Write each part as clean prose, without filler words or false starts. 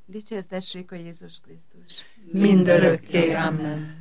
Dicsértessék a Jézus Krisztus. Mindörökké. Amen.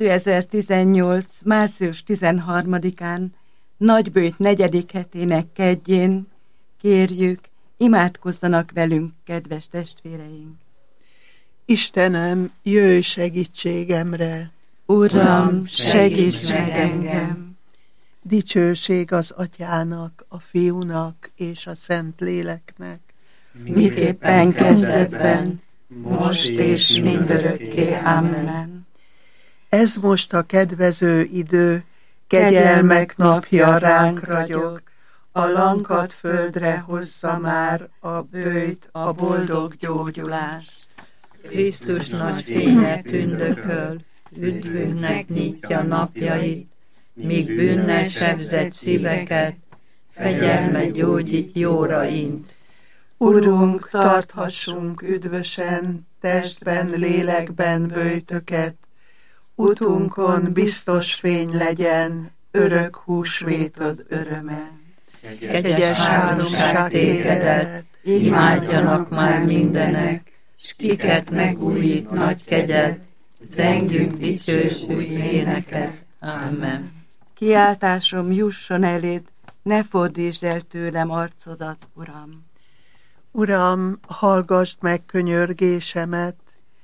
2018. március 13-án, Nagybőjt 4. hetének keddjén kérjük, imádkozzanak velünk, kedves testvéreink. Istenem, jöjj segítségemre! Uram, segíts meg engem! Dicsőség az Atyának, a Fiúnak és a Szentléleknek, miképpen kezdetben, most és mindörökké. Amen. Ez most a kedvező idő, kegyelmek napja ránk ragyog, a lankadt földre hozza már a bőjt, a boldog gyógyulást. Krisztus nagy fénye tündököl, üdvünknek nyitja napjait, míg bűnnel sebzett szíveket, fegyelme gyógyít jóra int. Urunk, tarthassunk üdvösen, testben, lélekben böjtöket, utunkon biztos fény legyen, örök húsvétod öröme. Kegyes háromság tégedet, imádjanak már mindenek, s kiket megújít nagy kegyed, zengjünk dicsős új éneket. Amen. Kiáltásom jusson eléd, ne fordítsd el tőlem arcodat, Uram. Uram, hallgassd meg könyörgésemet,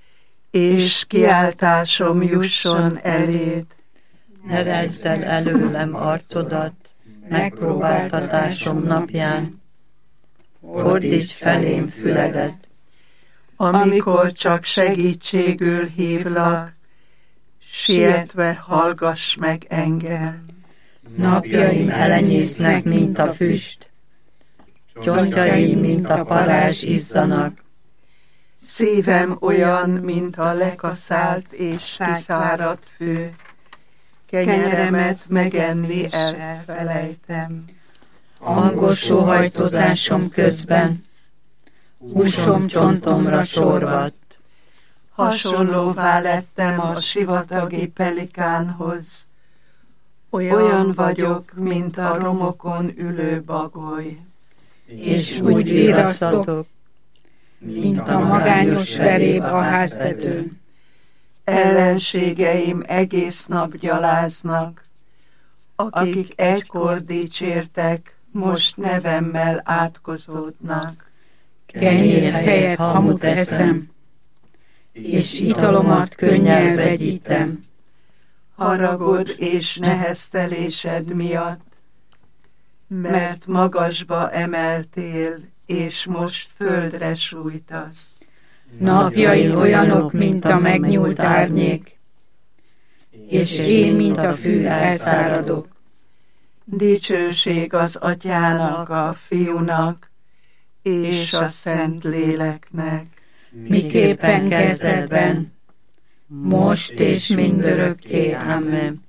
és kiáltásom jusson eléd. Ne rejtsd el előlem arcodat, megpróbáltatásom napján, fordíts felém füledet. Amikor csak segítségül hívlak, sietve hallgass meg engem. Napjaim elenyésznek, mint a füst, csontjaim, mint a parázs izzanak. Szívem olyan, mint a lekaszált és kiszáradt fű, kenyeremet megenni elfelejtem. Hangos sóhajtozásom közben, húsom csontomra sorvadt. Hasonlóvá lettem a sivatagi pelikánhoz, olyan vagyok, mint a romokon ülő bagoly. És úgy virasztatok, mint a magányos veréb a háztetőn. Ellenségeim egész nap gyaláznak, akik egykor dicsértek, most nevemmel átkozódnak. Kenyér helyett hamut eszem, és italomat könnyel vegyítem. Haragod és neheztelésed miatt, mert magasba emeltél, és most földre sújtasz. Napjaim olyanok, mint a megnyúlt árnyék, és én, mint a fű, elszáradok. Dicsőség az Atyának, a Fiúnak és a Szentléleknek, miképpen kezdetben, most és mindörökké. Amen.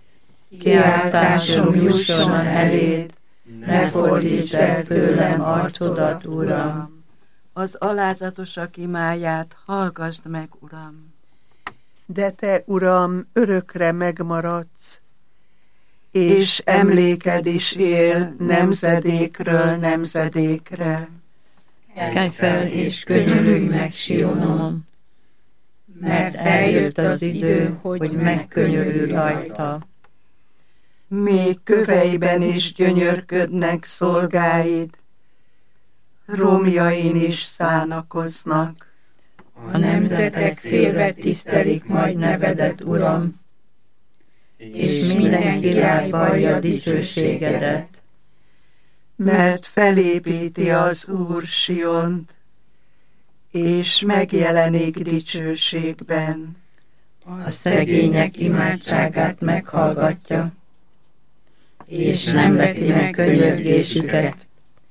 Kiáltásom jusson eléd, ne fordítsd el tőlem arcodat, Uram. Az alázatosak imáját hallgasd meg, Uram. De te, Uram, örökre megmaradsz, és emléked is él nemzedékről nemzedékre. Kelj fel és könyörülj meg Sionon, mert eljött az idő, hogy megkönyörül rajta. Még köveiben is gyönyörködnek szolgáid, romjain is szánakoznak. A nemzetek félve tisztelik majd nevedet, Uram, és minden király vallja dicsőségedet. Mert felépíti az Úr Siont, és megjelenik dicsőségben. A szegények imádságát meghallgatja, és nem veti meg könyörgésüket.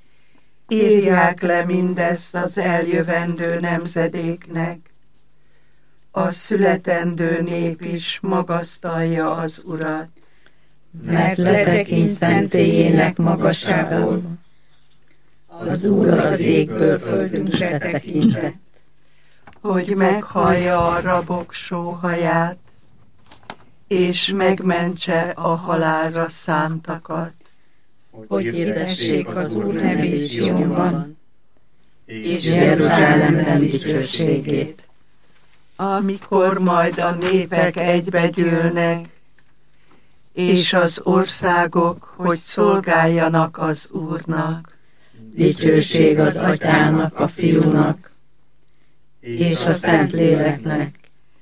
Írják le mindezt az eljövendő nemzedéknek, a születendő nép is magasztalja az Urat. Mert letekint szentélyének magasságából, az Úr az égből földünkre tekintett. Hogy meghallja a rabok sóhaját, és megmentse a halálra szántakat. Hogy hirdessék az Úr nevét Sionban, és Jeruzsálemben dicsőségét. Amikor majd a népek egybegyűlnek, és az országok, hogy szolgáljanak az Úrnak. Dicsőség az Atyának, a Fiúnak, és a Szentléleknek.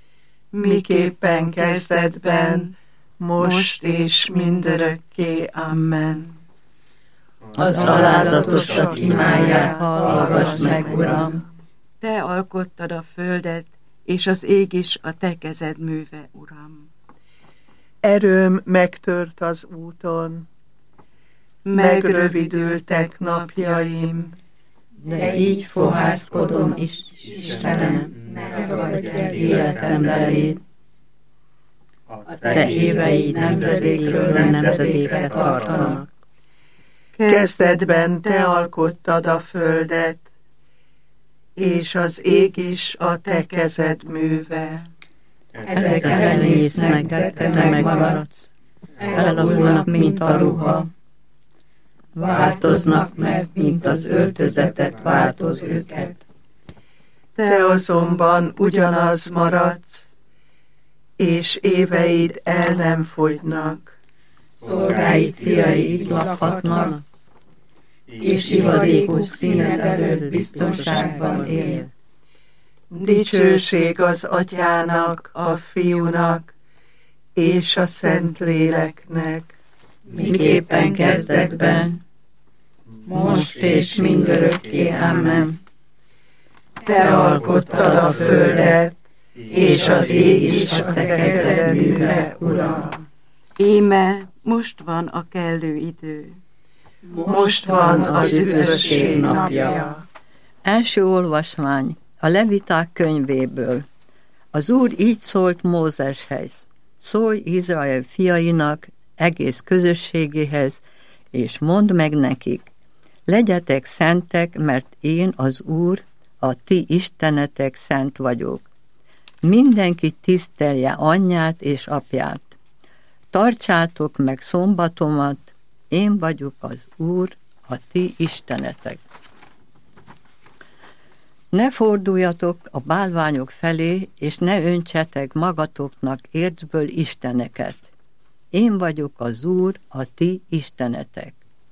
Miképpen kezdetben, most és mindörökké. Amen. Az alázatosak imáját hallgass meg, Uram! Te alkottad a földet, és az ég is a te kezed műve, Uram. Erőm megtört az úton, megrövidültek napjaim, de így fohászkodom is, Istenem, ne ragadj el életem delét. A te éveid nemzedékről nemzedékre tartanak. Kezdetben te alkottad a földet, és az ég is a te kezed műve. Ezek elenésznek, de te megmaradsz, elavulnak, mint a ruha. Változnak, mert mint az öltözetet változ őket. Te azonban ugyanaz maradsz, és éveid el nem fogynak. Szolgáid fiai itt lakhatnak, és ivadékuk színed előtt biztonságban él. Dicsőség az Atyának, a Fiúnak, és a Szentléleknek. Miképpen kezdetben, most és mindörökké. Amen. Te alkottad a földet, és az ég is a te kezed műve, Uram. Íme, most van a kellő idő. Most van az üdvösség napja. Első olvasmány a Leviták könyvéből. Az Úr így szólt Mózeshez: szólj Izrael fiainak, egész közösségéhez, és mondd meg nekik: legyetek szentek, mert én, az Úr, a ti istenetek szent vagyok. Mindenki tisztelje anyját és apját. Tartsátok meg szombatomat, én vagyok az Úr, a ti istenetek. Ne forduljatok a bálványok felé, és ne öntsetek magatoknak ércből isteneket. Én vagyok az Úr, a ti istenetek.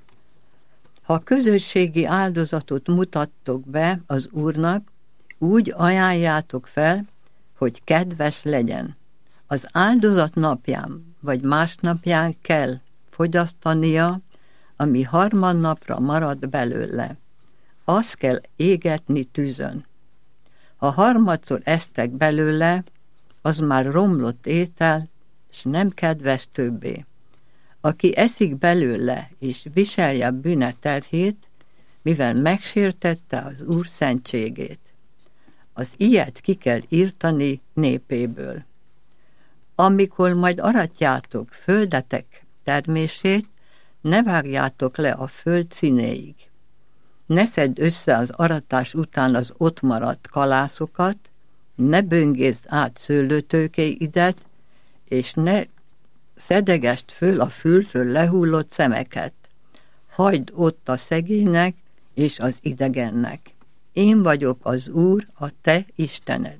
Ha közösségi áldozatot mutattok be az Úrnak, úgy ajánljátok fel, hogy kedves legyen. Az áldozat napján vagy másnapján kell fogyasztania, ami harmadnapra marad belőle. Azt kell égetni tűzön. Ha harmadszor esztek belőle, az már romlott étel, s nem kedves többé. Aki eszik belőle, és viselje bűne terhét, mivel megsértette az Úr szentségét. Az ilyet ki kell írtani népéből. Amikor majd aratjátok földetek termését, ne vágjátok le a föld színéig. Ne szedd össze az aratás után az ott maradt kalászokat, ne böngészd át szőlőtőkéidet, és ne szedegest föl a fülről lehullott szemeket. Hagyd ott a szegénynek és az idegennek. Én vagyok az Úr, a te Istened.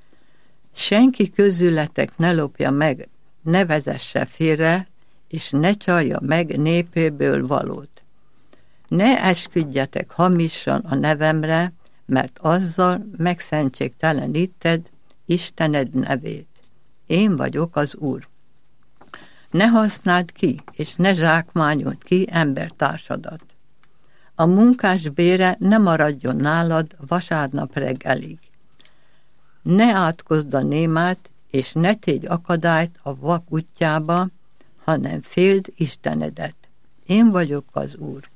Senki közületek ne lopja meg, ne vezesse félre, és ne csalja meg népéből valót. Ne esküdjetek hamisan a nevemre, mert azzal megszentségteleníted Istened nevét. Én vagyok az Úr. Ne használd ki, és ne zsákmányold ki embertársadat. A munkás bére ne maradjon nálad vasárnap reggelig. Ne átkozd a némát, és ne tégy akadályt a vak útjába, hanem féld Istenedet. Én vagyok az Úr.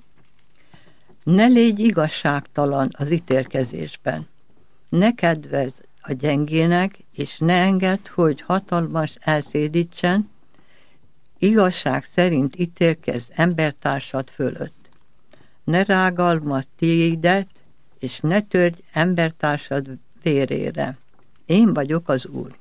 Ne légy igazságtalan az ítélkezésben. Ne kedvezz a gyengének, és ne engedd, hogy hatalmas elszédítsen. Igazság szerint ítélkezz embertársad fölött. Ne rágalmazd tiédet, és ne törj embertársad vérére. Én vagyok az Úr.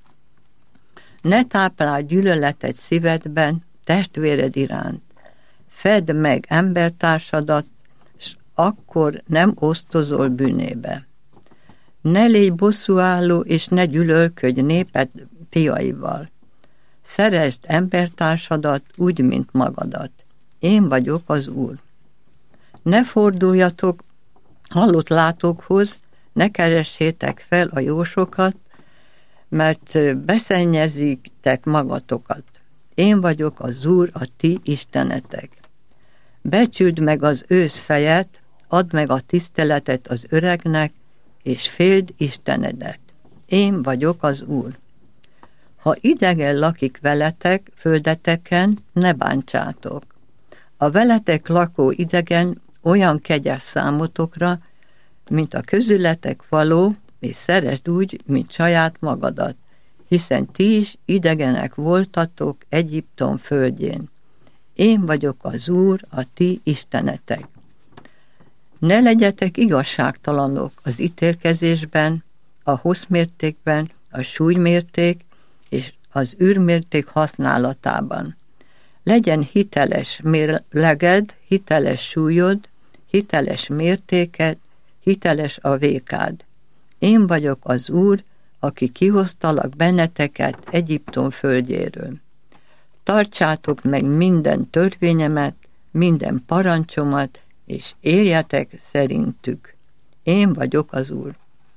Ne táplálj gyűlöletet szívedben testvéred iránt. Fedd meg embertársadat, s akkor nem osztozol bűnébe. Ne légy bosszúálló, és ne gyűlölködj néped fiaival. Szeresd embertársadat úgy, mint magadat. Én vagyok az Úr. Ne forduljatok halott látókhoz, ne keressétek fel a jósokat, mert beszennyezitek magatokat. Én vagyok az Úr, a ti istenetek. Becsüld meg az ősz fejet, add meg a tiszteletet az öregnek, és féld Istenedet. Én vagyok az Úr. Ha idegen lakik veletek, földeteken, ne bántsátok. A veletek lakó idegen olyan kegyes számotokra, mint a közületek való, és szeresd úgy, mint saját magadat, hiszen ti is idegenek voltatok Egyiptom földjén. Én vagyok az Úr, a ti istenetek. Ne legyetek igazságtalanok az ítélkezésben, a hosszmértékben, a súlymérték és az űrmérték használatában. Legyen hiteles mérleged, hiteles súlyod, hiteles mértéked, hiteles a vékád. Én vagyok az Úr, aki kihoztalak benneteket Egyiptom földjéről. Tartsátok meg minden törvényemet, minden parancsomat, és éljetek szerintük. Én vagyok az Úr.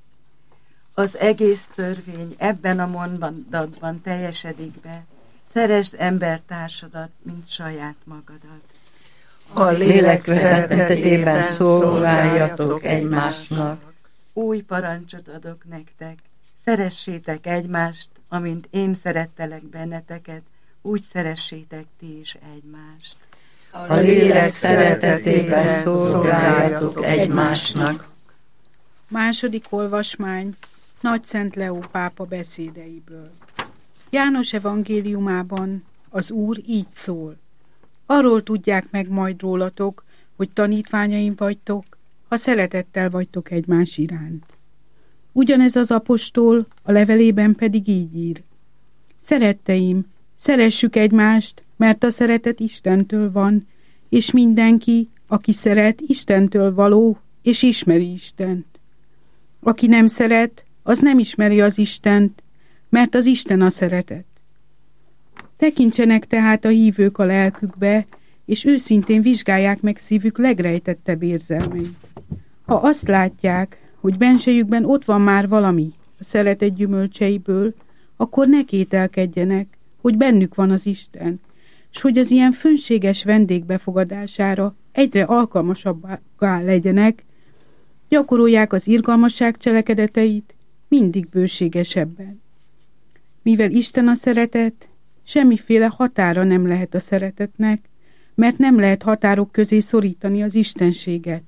Az egész törvény ebben a mondatban teljesedik be. Szeresd embertársadat, mint saját magadat. A lélek szeretetében szolgáljatok egymásnak. Új parancsot adok nektek. Szeressétek egymást, amint én szerettelek benneteket, úgy szeressétek ti is egymást. A lélek szeretetében szolgáljatok egymásnak. Második olvasmány Nagyszent Leó pápa beszédeiből. János evangéliumában az Úr így szól. Arról tudják meg majd rólatok, hogy tanítványaim vagytok, ha szeretettel vagytok egymás iránt. Ugyanez az apostol a levelében pedig így ír. Szeretteim, szeressük egymást, mert a szeretet Istentől van, és mindenki, aki szeret, Istentől való, és ismeri Istent. Aki nem szeret, az nem ismeri az Istent, mert az Isten a szeretet. Tekintsenek tehát a hívők a lelkükbe, és őszintén vizsgálják meg szívük legrejtettebb érzelmeit. Ha azt látják, hogy bensejükben ott van már valami a szeretet gyümölcseiből, akkor ne kételkedjenek, hogy bennük van az Isten, s hogy az ilyen fönséges vendég befogadására egyre alkalmasabbá legyenek, gyakorolják az irgalmasság cselekedeteit mindig bőségesebben. Mivel Isten a szeretet, semmiféle határa nem lehet a szeretetnek, mert nem lehet határok közé szorítani az istenséget.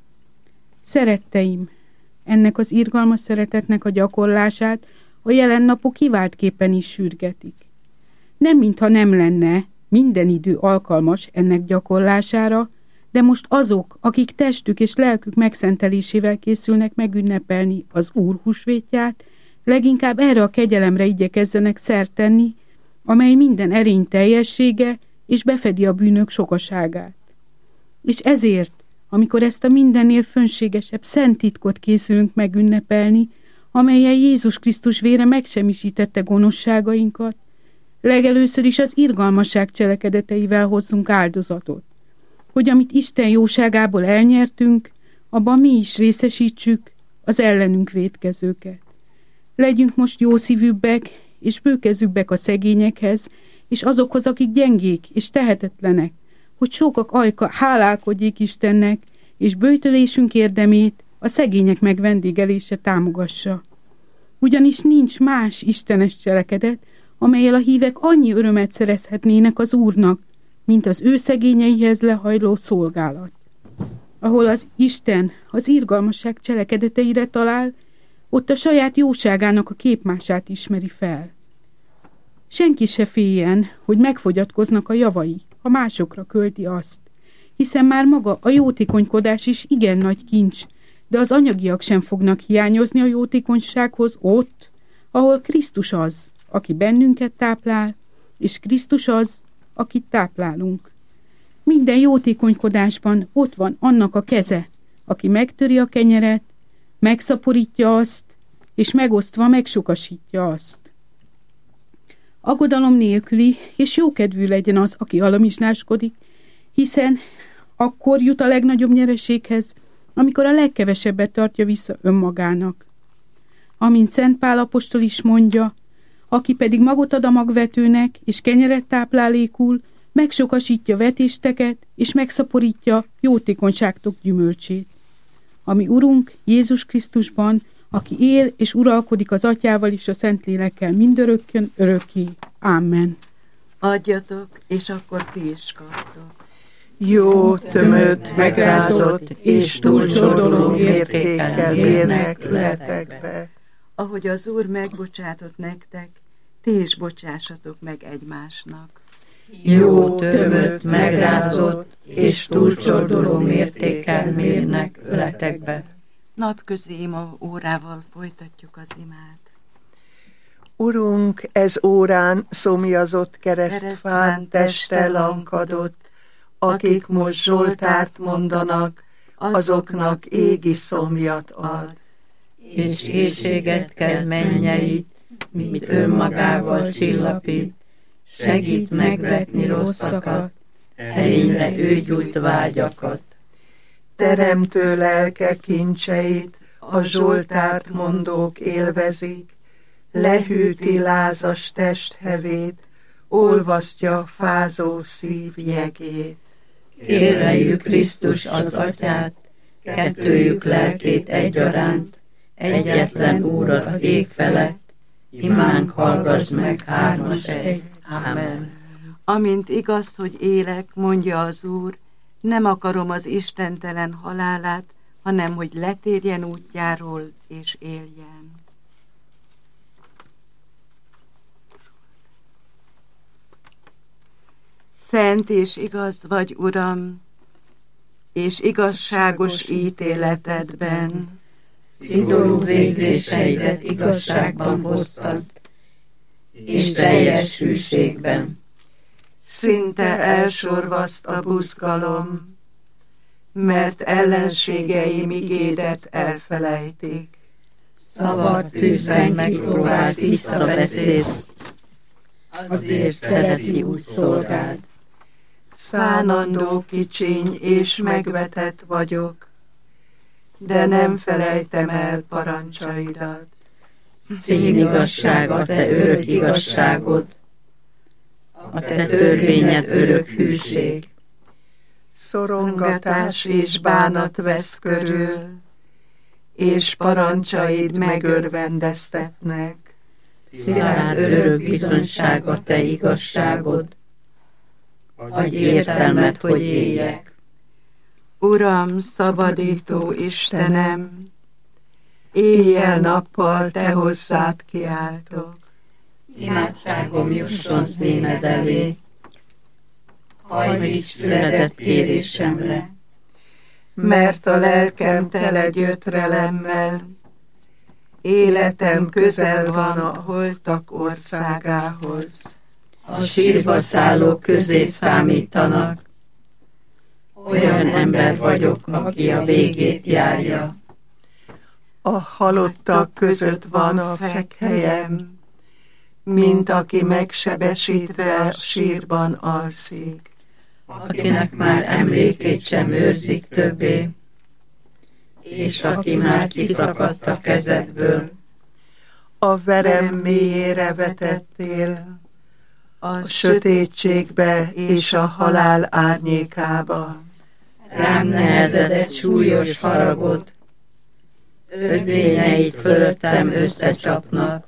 Szeretteim, ennek az irgalmas szeretetnek a gyakorlását a jelen napok kiváltképpen is sürgetik. Nem mintha nem lenne minden idő alkalmas ennek gyakorlására, de most azok, akik testük és lelkük megszentelésével készülnek megünnepelni az Úr húsvétját, leginkább erre a kegyelemre igyekezzenek szert tenni, amely minden erény teljessége és befedi a bűnök sokaságát. És ezért, amikor ezt a mindennél fönségesebb szent titkot készülünk megünnepelni, amellyel Jézus Krisztus vére megsemmisítette gonoszságainkat, legelőször is az irgalmasság cselekedeteivel hozzunk áldozatot, hogy amit Isten jóságából elnyertünk, abban mi is részesítsük az ellenünk vétkezőket. Legyünk most jószívűbbek és bőkezűbbek a szegényekhez, és azokhoz, akik gyengék és tehetetlenek, hogy sokak ajka hálálkodjék Istennek, és böjtölésünk érdemét a szegények megvendégelése támogassa. Ugyanis nincs más istenes cselekedet, amellyel a hívek annyi örömet szerezhetnének az Úrnak, mint az ő szegényeihez lehajló szolgálat. Ahol az Isten az irgalmasság cselekedeteire talál, ott a saját jóságának a képmását ismeri fel. Senki se féljen, hogy megfogyatkoznak a javai, ha másokra költi azt, hiszen már maga a jótékonykodás is igen nagy kincs, de az anyagiak sem fognak hiányozni a jótékonysághoz ott, ahol Krisztus az, aki bennünket táplál, és Krisztus az, akit táplálunk. Minden jótékonykodásban ott van annak a keze, aki megtöri a kenyeret, megszaporítja azt, és megosztva megsokasítja azt. Aggodalom nélküli és jókedvű legyen az, aki alamizsnáskodik, hiszen akkor jut a legnagyobb nyereséghez, amikor a legkevesebbet tartja vissza önmagának. Amint Szent Pál apostol is mondja, aki pedig magot ad a magvetőnek, és kenyeret táplálékul, megsokasítja vetésteket, és megszaporítja jótékonyságtok gyümölcsét. Ami Urunk Jézus Krisztusban, aki él és uralkodik az Atyával és a Szentlélekkel mindörökkön örökké. Amen. Adjatok, és akkor ti is kaptok. Jó, tömött, megrázott és túlcsordoló mértékkel mérnek ületekbe. Ahogy az Úr megbocsátott nektek, ti is bocsássatok meg egymásnak. Jó, tömött, megrázott és túlcsordoló mértékkel mérnek ületekbe. Napközi ima órával folytatjuk az imát. Urunk, ez órán szomjazott keresztfán teste lankadott, akik most Zsoltárt mondanak, azoknak égi szomjat ad. És éhséget kell mennyeit, mit önmagával csillapít, segít megvetni rosszakat, erényre ő gyújt vágyakat. Teremtő lelke kincseit a Zsoltárt mondók élvezik, lehűti lázas testhevét, olvasztja fázó szív jegét. Kérleljük Krisztus az Atyát, kettőjük lelkét egyaránt, egyetlen Úr az ég felett, imánk hallgass meg hármas egy. Amen. Amint igaz, hogy élek, mondja az Úr, nem akarom az istentelen halálát, hanem hogy letérjen útjáról és éljen. Szent és igaz vagy, Uram, és igazságos ítéletedben. Szigorú végzéseidet igazságban hoztad, és teljes hűségben. Szinte elsorvaszt a buzgalom, mert ellenségeim igédet elfelejtik. Szabad tűzben megpróbált tiszta beszéd, azért szereti úgy szolgáld. Szánandó kicsiny és megvetett vagyok, de nem felejtem el parancsaidat. Színigazság a te örök igazságod, a te törvényed örök hűség. Szorongatás és bánat vesz körül, és parancsaid megörvendeztetnek. Szilárd örök bizonyság a te igazságod, adj értelmet, hogy éljek. Uram, szabadító Istenem, éjjel-nappal te hozzád kiáltok. Imádságom jusson színed elé, hajlíts füledet kérésemre. Mert a lelkem tele gyötrelemmel, életem közel van a holtak országához. A sírba szállók közé számítanak, olyan ember vagyok, aki a végét járja. A halottak között van a fekhelyem, mint aki megsebesítve a sírban alszik. Akinek már emlékét sem őrzik többé, és aki már kiszakadt a kezedből. A verem mélyére vetettél, a sötétségbe és a halál árnyékába. Rám nehezedett súlyos haragod, ödvényeit fölöttem összecsapnak.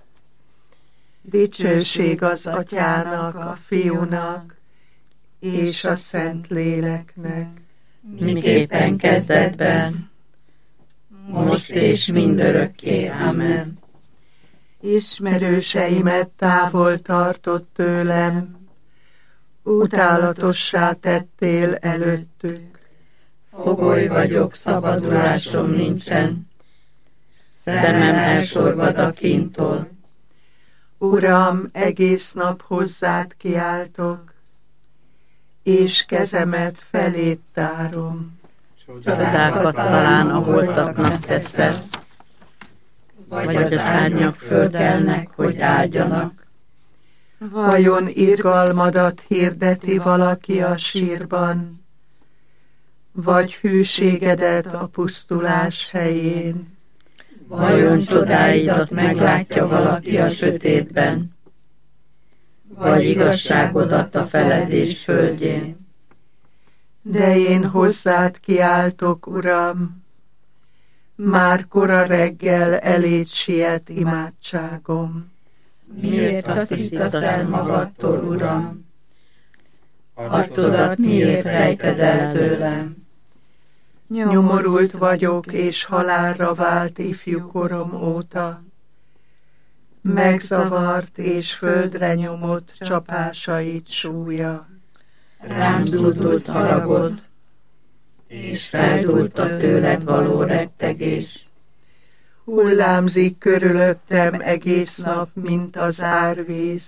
Dicsőség az Atyának, a Fiúnak és a Szentléleknek. Miképpen kezdetben, most és mindörökké. Amen. Ismerőseimet távol tartott tőlem, utálatossá tettél előttük. Fogoly vagyok, szabadulásom nincsen, szemem elsorvad a kintól. Uram, egész nap hozzád kiáltok, és kezemet feléd tárom. Csodákat talán a holtaknak teszel, vagy az árnyak fölkelnek, hogy áldjanak. Vajon irgalmadat hirdeti valaki a sírban, vagy hűségedet a pusztulás helyén? Vajon csodáidat meglátja valaki a sötétben, vagy igazságodat a feledés földjén? De én hozzád kiáltok, Uram, már kora reggel eléd siet imádságom. Miért taszítasz el magadtól, Uram? Arcodat miért rejted el tőlem? Nyomorult vagyok, és halálra vált ifjú korom óta. Megzavart és földre nyomott csapásait súlya. Rám zúdult haragod, és feldúlt a tőled való rettegés. Hullámzik körülöttem egész nap, mint az árvíz.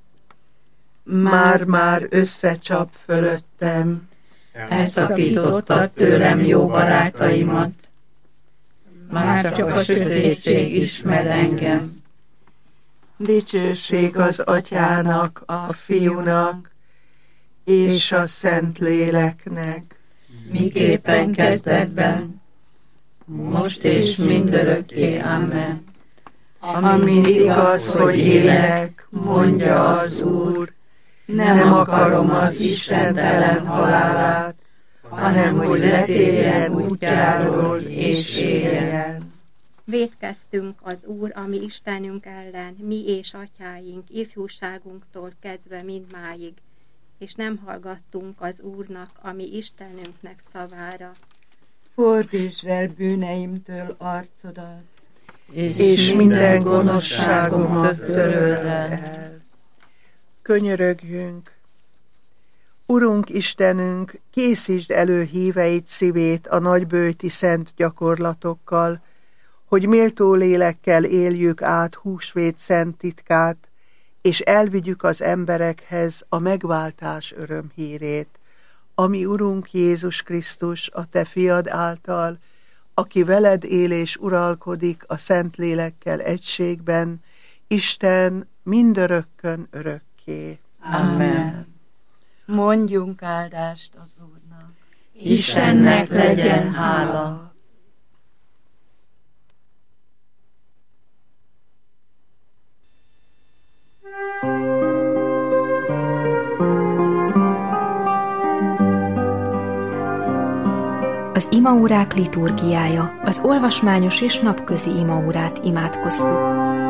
Már-már összecsap fölöttem. Elszakítottad tőlem jó barátaimat, már csak a sötétség ismer engem. Dicsőség az Atyának, a Fiúnak, és a Szentléleknek. Miképpen kezdetben, most és mindörökké, amen. Amint igaz, hogy élek, mondja az Úr, nem akarom az istentelen halálát, hanem hogy letérjen útjáról és éljen. Vétkeztünk az Úr, a mi Istenünk ellen, mi és atyáink, ifjúságunktól kezdve mindmáig, és nem hallgattunk az Úrnak, a mi Istenünknek szavára. Fordítsd el bűneimtől arcodat, és minden gonoszságomat töröld el. Könyörögjünk! Urunk Istenünk, készítsd elő híveit szívét a nagyböjti szent gyakorlatokkal, hogy méltó lélekkel éljük át húsvét szent titkát, és elvigyük az emberekhez a megváltás örömhírét, ami Urunk Jézus Krisztus, a Te fiad által, aki veled él és uralkodik a szent lélekkel egységben, Isten mindörökkön örökké. Amen. Mondjunk áldást az Úrnak. Istennek legyen hála. Az imaórák liturgiája, az olvasmányos és napközi imaórát imádkoztuk.